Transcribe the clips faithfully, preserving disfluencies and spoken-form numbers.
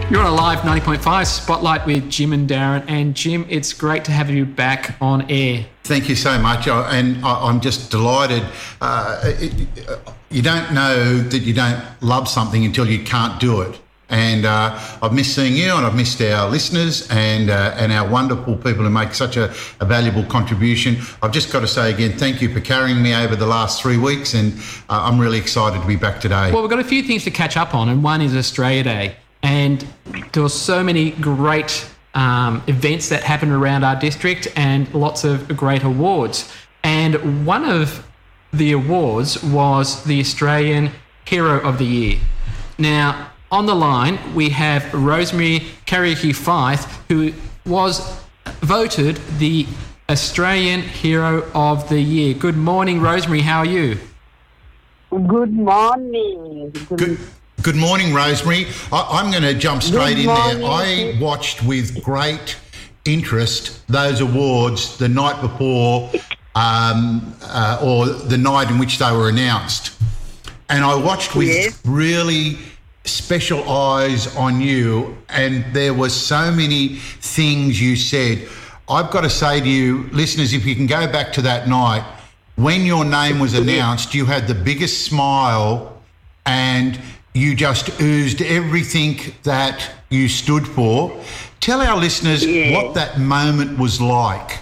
You're on a live ninety point five Spotlight with Jim and Darren. And Jim, it's great to have you back on air. Thank you so much. I, and I, I'm just delighted. Uh, it, you don't know that you don't love something until you can't do it. And uh, I've missed seeing you, and I've missed our listeners and uh, and our wonderful people who make such a, a valuable contribution. I've just got to say again, thank you for carrying me over the last three weeks, and uh, I'm really excited to be back today. Well, we've got a few things to catch up on, and one is Australia Day. And there were so many great um, events that happened around our district and lots of great awards. And one of the awards was the Australian Hero of the Year. Now, on the line, we have Rosemary Kariuki-Fife, who was voted the Australian Hero of the Year. Good morning, Rosemary. How are you? Good morning. Good, Good. Good morning, Rosemary. I, I'm going to jump straight in there. I watched with great interest those awards the night before um, uh, or the night in which they were announced. And I watched with Yes. really special eyes on you, and there were so many things you said. I've got to say to you, listeners, if you can go back to that night, when your name was announced, you had the biggest smile and you just oozed everything that you stood for. Tell our listeners Yes. what that moment was like.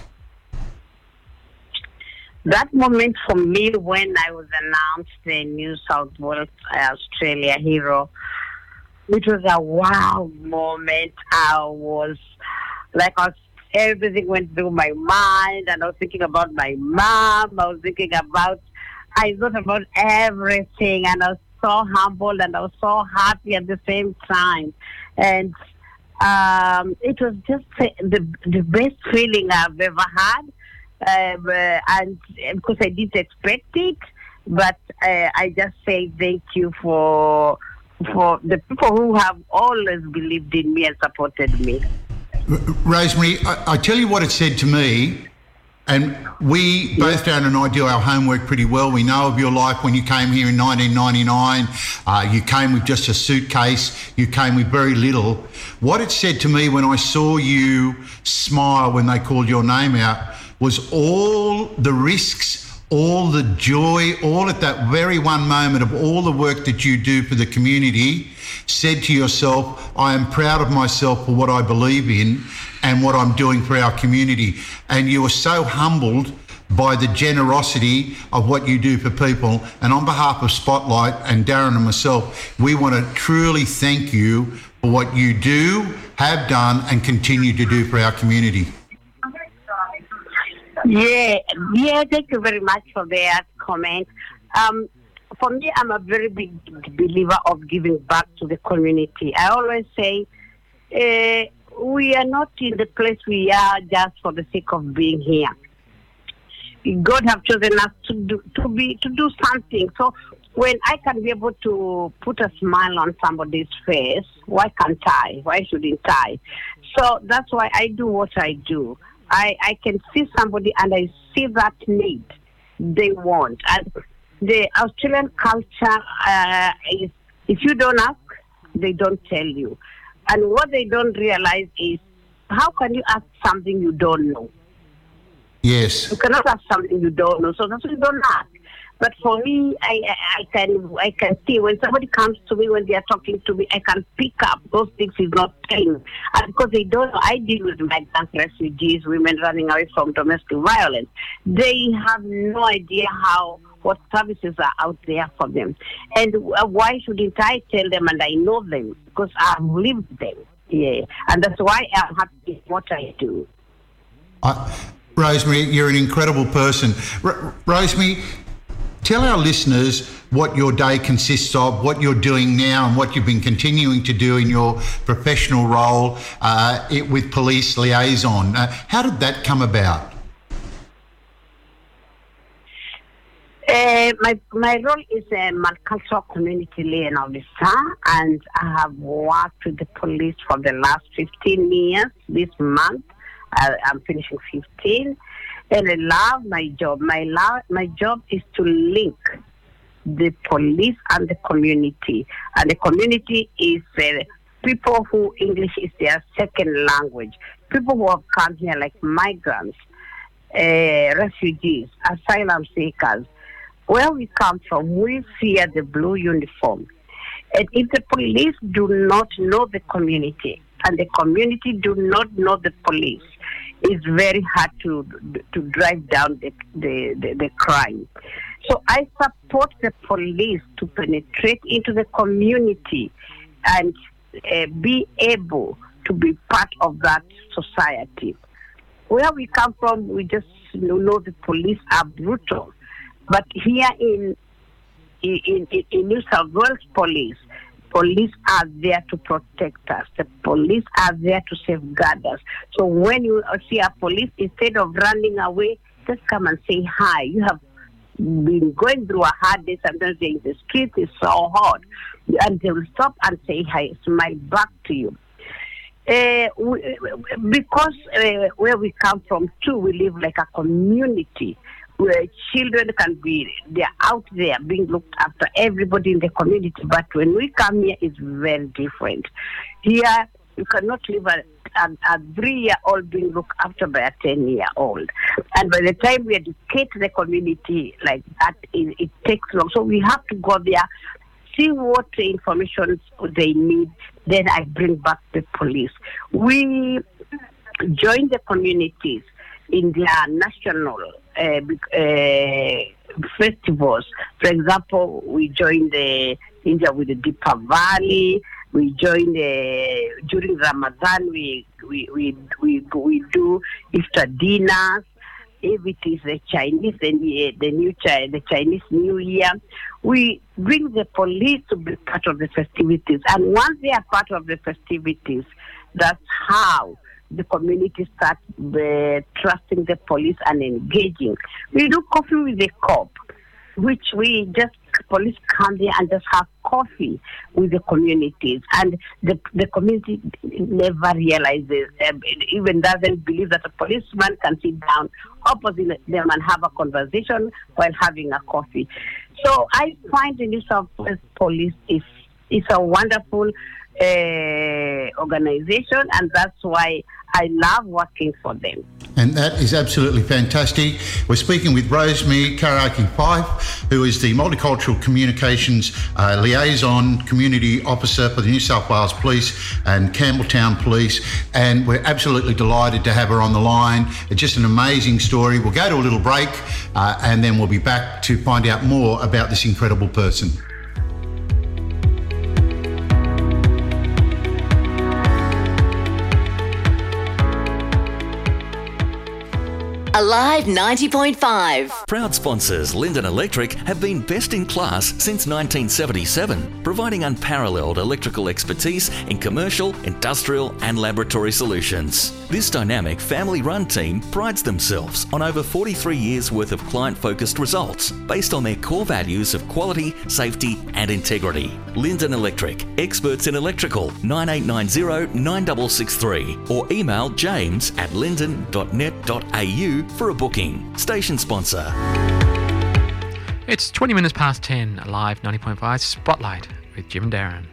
That moment for me when I was announced the New South Wales Australia Hero, it was a wow moment. I was like, I was, everything went through my mind, and I was thinking about my mom. I was thinking about, I thought about everything, and I was so humbled and I was so happy at the same time. And um, it was just the, the best feeling I've ever had. Um, uh, and because I didn't expect it, but uh, I just say thank you for for the people who have always believed in me and supported me. R- Rosemary, I, I tell you what it said to me, and we, both Darren and I, do our homework pretty well. We know of your life when you came here in nineteen ninety-nine. Uh, you came with just a suitcase. You came with very little. What it said to me when I saw you smile when they called your name out was all the risks, all the joy, all at that very one moment of all the work that you do for the community. Said to yourself, I am proud of myself for what I believe in and what I'm doing for our community. And you were so humbled by the generosity of what you do for people. And on behalf of Spotlight and Darren and myself, we want to truly thank you for what you do, have done, and continue to do for our community. Yeah, yeah, thank you very much for that comment. Um, for me, I'm a very big believer of giving back to the community. I always say, uh, we are not in the place we are just for the sake of being here. God have chosen us to do to be to do something. So when I can be able to put a smile on somebody's face, why can't I? Why shouldn't I? So that's why I do what I do. I, I can see somebody and I see that need they want. And the Australian culture uh, is, if you don't ask, they don't tell you. And what they don't realize is, how can you ask something you don't know? Yes. You cannot ask something you don't know, so that's why you don't ask. But for me, I, I, I can I can see when somebody comes to me, when they are talking to me, I can pick up those things is not telling. And because they don't know, I deal with migrant refugees, women running away from domestic violence. They have no idea how what services are out there for them. And why shouldn't I tell them? And I know them because I've lived them. Yeah, and that's why I'm happy with what I do. Uh, Rosemary, you're an incredible person. R- Rosemary, tell our listeners what your day consists of, what you're doing now and what you've been continuing to do in your professional role uh, it, with police liaison. Uh, how did that come about? Uh, my my role is a multicultural community liaison officer, and I have worked with the police for the last fifteen years. This month, uh, I'm finishing fifteen, and I love my job. My love, my job is to link the police and the community, and the community is uh, people who English is their second language, people who have come here like migrants, uh, refugees, asylum seekers. Where we come from, we fear the blue uniform. And if the police do not know the community and the community do not know the police, it's very hard to to drive down the, the, the, the crime. So I support the police to penetrate into the community and uh, be able to be part of that society. Where we come from, we just know the police are brutal. But here in in, in, in New South Wales Police, police are there to protect us. The police are there to safeguard us. So when you see a police, instead of running away, just come and say hi. You have been going through a hard day. Sometimes in the street is so hot, and they will stop and say hi, smile back to you. Uh, we, because uh, where we come from too, we live like a community where children can be, they're out there being looked after, everybody in the community. But when we come here, it's very different. Here, you cannot live a, a, a three-year-old being looked after by a ten-year-old. And by the time we educate the community like that, it, it takes long. So we have to go there, see what information they need, then I bring back the police. We join the communities in their national uh, uh, festivals. For example, we join the India with the Deepa Valley. We join the during Ramadan. We we we we, we do Easter dinners. If it is the Chinese, then the, the new the Chinese New Year, we bring the police to be part of the festivities. And once they are part of the festivities, that's how the community starts uh, trusting the police and engaging. We do coffee with the cop, which we just, police come there and just have coffee with the communities. And the the community never realizes, uh, even doesn't believe that a policeman can sit down opposite them and have a conversation while having a coffee. So I find the New South Wales Police is, is a wonderful uh, organization, and that's why I love working for them. And that is absolutely fantastic. We're speaking with Rosemary Karaaki-Fife, who is the Multicultural Communications uh, Liaison Community Officer for the New South Wales Police and Campbelltown Police. And we're absolutely delighted to have her on the line. It's just an amazing story. We'll go to a little break uh, and then we'll be back to find out more about this incredible person. Alive ninety point five. Proud sponsors Linden Electric have been best in class since nineteen seventy-seven, providing unparalleled electrical expertise in commercial, industrial and laboratory solutions. This dynamic family-run team prides themselves on over forty-three years worth of client-focused results based on their core values of quality, safety and integrity. Linden Electric, experts in electrical, nine eight nine zero nine six six three or email james at linden dot net dot a u for a booking. Station sponsor. It's twenty minutes past ten, Live ninety point five Spotlight with Jim and Darren.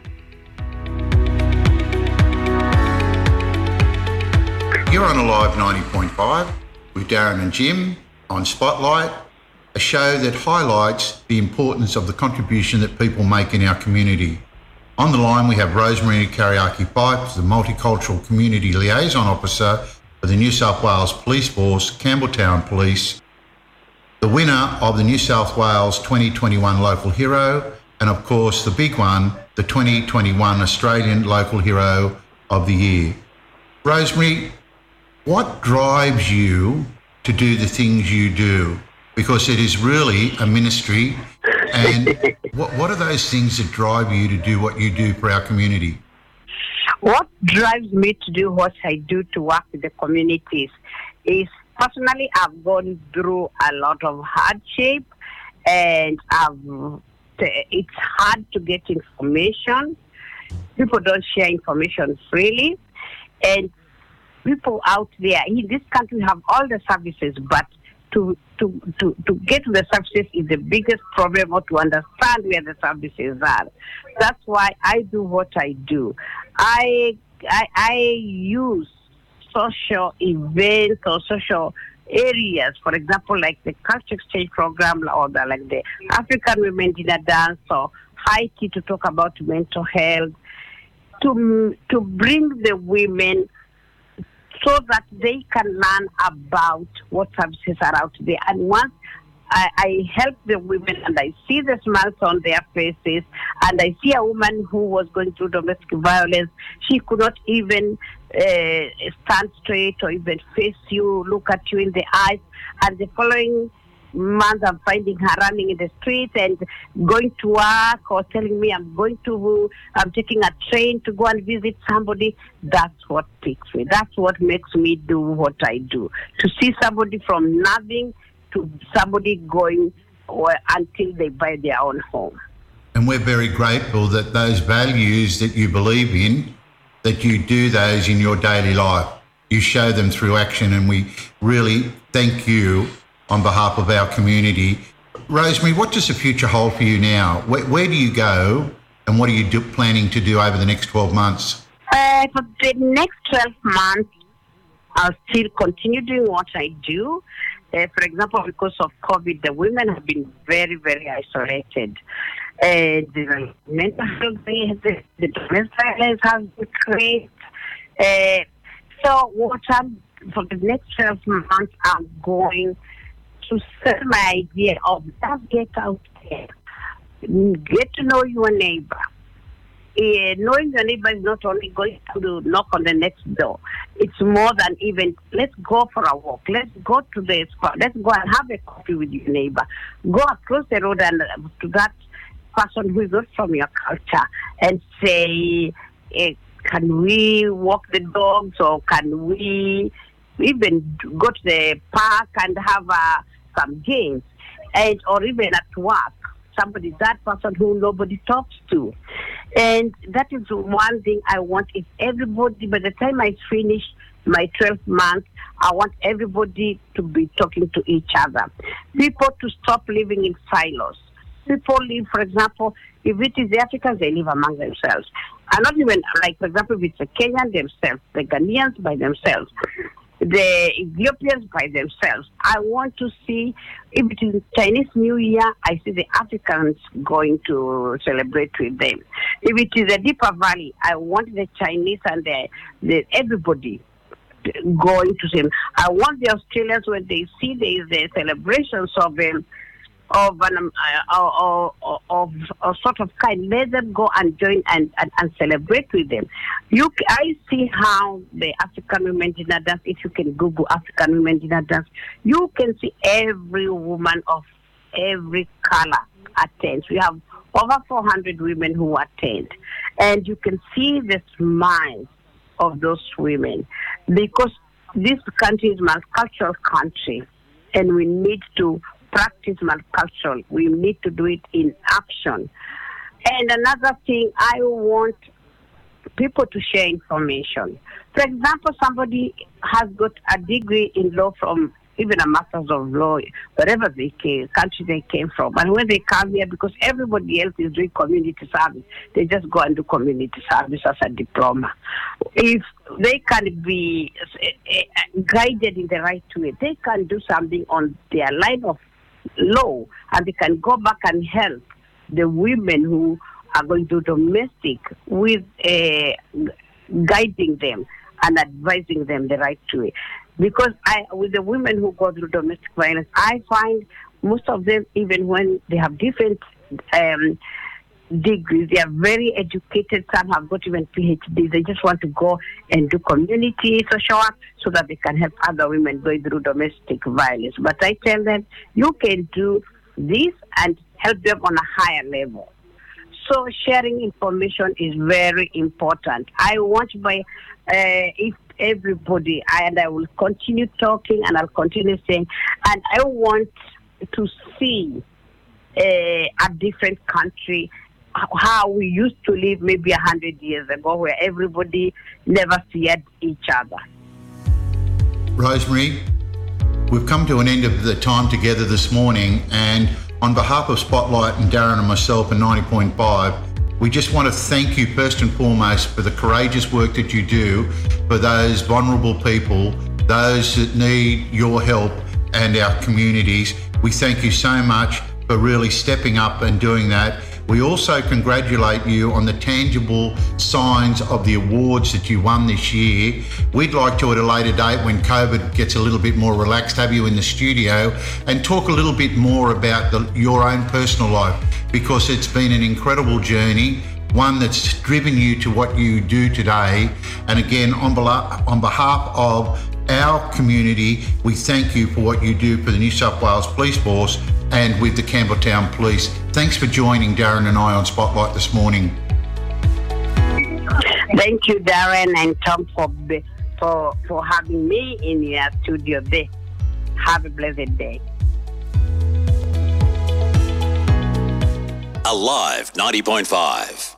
You're on Alive ninety point five with Darren and Jim on Spotlight, a show that highlights the importance of the contribution that people make in our community. On the line we have Rosemary Karaaki-Fife, the Multicultural Community Liaison Officer for the New South Wales Police Force, Campbelltown Police, the winner of the New South Wales twenty twenty-one Local Hero, and of course the big one, the twenty twenty-one Australian Local Hero of the Year. Rosemary, what drives you to do the things you do? Because it is really a ministry, and what, what are those things that drive you to do what you do for our community? What drives me to do what I do to work with the communities is, personally, I've gone through a lot of hardship, and I've, it's hard to get information. People don't share information freely, and people out there in this country have all the services, but to, to, to, to get to the services is the biggest problem, or to understand where the services are. That's why I do what I do. I, I, I use social events or social areas, for example, like the culture exchange program, or the, like the African Women Dinner Dance, or Haiti, to talk about mental health, to to bring the women so that they can learn about what services are out there. And once I, I help the women and I see the smiles on their faces, and I see a woman who was going through domestic violence, she could not even uh, stand straight or even face you, look at you in the eyes, and the following month I'm finding her running in the street and going to work, or telling me I'm going to, I'm taking a train to go and visit somebody. That's what picks me. That's what makes me do what I do. To see somebody from nothing to somebody going or until they buy their own home. And we're very grateful that those values that you believe in, that you do those in your daily life. You show them through action, and we really thank you on behalf of our community. Rosemary, what does the future hold for you now? Where, where do you go, and what are you do, planning to do over the next twelve months? Uh, for the next twelve months, I'll still continue doing what I do. Uh, for example, because of COVID, the women have been very, very isolated. Uh, the mental health, the, the domestic violence has been great. Uh, so what I'm, for the next twelve months, I'm going to set my idea of just get out there, get to know your neighbor. Uh, knowing your neighbor is not only going to knock on the next door. It's more than even, let's go for a walk. Let's go to the spot. Let's go and have a coffee with your neighbor. Go across the road and uh, to that person who is not from your culture and say, uh, can we walk the dogs, or can we even go to the park and have uh, some games, and or even at work. Somebody, that person who nobody talks to. And that is one thing I want. If everybody, by the time I finish my twelve months, I want everybody to be talking to each other. People to stop living in silos. People live, for example, if it is the Africans, they live among themselves. And not even, like, for example, if it's the Kenyan themselves, the Ghanaians by themselves, the Ethiopians by themselves. I want to see, if it is Chinese New Year, I see the Africans going to celebrate with them. If it is the Deepa Valley, I want the Chinese and the, the everybody going to see. I want the Australians, when they see there is the celebrations of um, of an um, uh, of, of, of sort of kind, let them go and join and, and, and celebrate with them. You, I see how the African Women Dinner Dance, if you can Google African Women Dinner Dance, you can see every woman of every color attends. We have over four hundred women who attend. And you can see the smiles of those women, because this country is a multicultural country, and we need to practice multicultural. We need to do it in action. And another thing, I want people to share information. For example, somebody has got a degree in law from even a master's of law, wherever they came, country they came from. And when they come here, because everybody else is doing community service, they just go and do community service as a diploma. If they can be guided in the right way, they can do something on their line of law, and they can go back and help the women who are going to domestic with uh, guiding them and advising them the right way. Because I, with the women who go through domestic violence, I find most of them, even when they have different um, degrees, they are very educated. Some have got even P H Ds. They just want to go and do community social work so that they can help other women going through domestic violence. But I tell them, you can do this and help them on a higher level. So sharing information is very important. I want my, uh, if everybody, I, and I will continue talking and I'll continue saying, and I want to see uh, a different country, how we used to live maybe a hundred years ago, where everybody never feared each other. Rosemary, we've come to an end of the time together this morning, and on behalf of Spotlight and Darren and myself and ninety point five, we just want to thank you first and foremost for the courageous work that you do for those vulnerable people, those that need your help and our communities. We thank you so much for really stepping up and doing that. We also congratulate you on the tangible signs of the awards that you won this year. We'd like to, at a later date when COVID gets a little bit more relaxed, have you in the studio and talk a little bit more about the, your own personal life, because it's been an incredible journey, one that's driven you to what you do today. And again, on, on behalf of our community, we thank you for what you do for the New South Wales Police Force and with the Campbelltown Police. Thanks for joining Darren and I on Spotlight this morning. Thank you, Darren and Tom, for for for having me in your studio there. Have a blessed day. Alive ninety point five.